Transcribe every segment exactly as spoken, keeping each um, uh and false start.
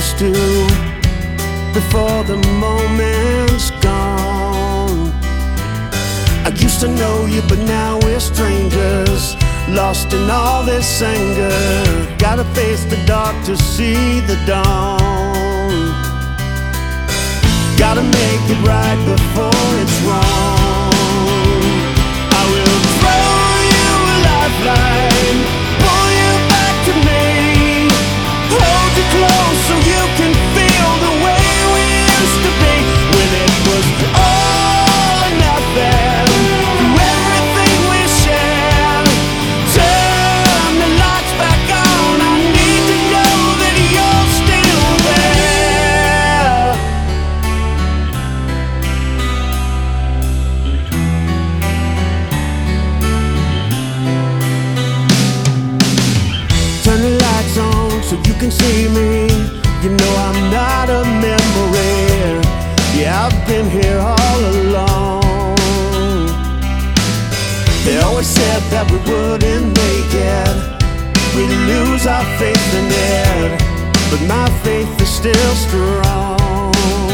used to before the moment's gone. I used to know you, but now we're strangers, lost in all this anger. Gotta face the dark to see the dawn. Gotta make it right before it's wrong. I will throw you a lifeline, pull you back to me, hold you close so you can feel the way we used to be, when it was all or nothing. Through everything we shared, turn the lights back on. I need to know that you're still there. Turn the lights on so you can see me. You know I'm not a memory. Yeah, I've been here all along. They always said that we wouldn't make it, we'd lose our faith in it, but my faith is still strong.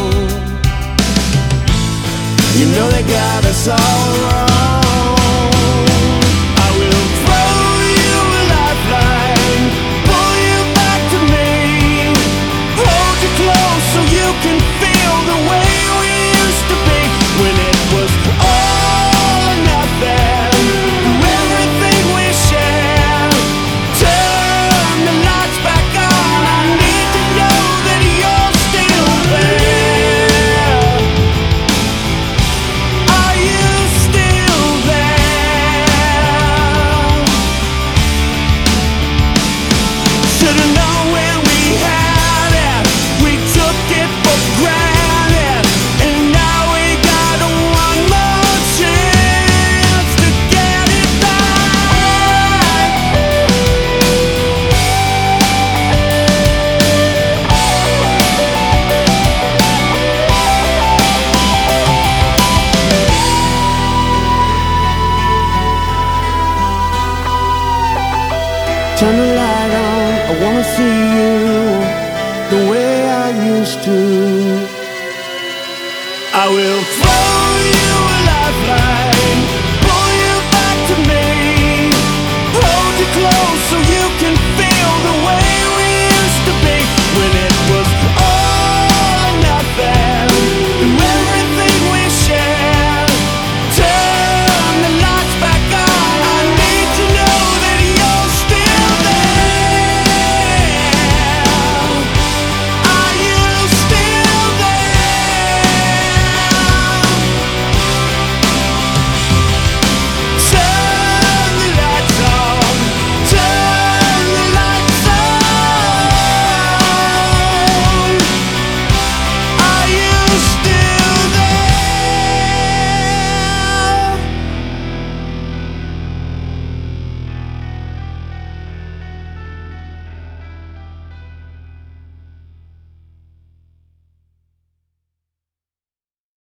You know they got us all wrong. I will throw you a lifeline, pull you back to me, hold you close so you can feel the way we used to be, when it was all or nothing. Through everything we shared, turn the lights back on. I need to know that you're still there. Are you still there? Should've known when we had it, we took it for granted, and now we got one more chance to get it back. Turn the light on, I wanna see you the way I used to. I will fly.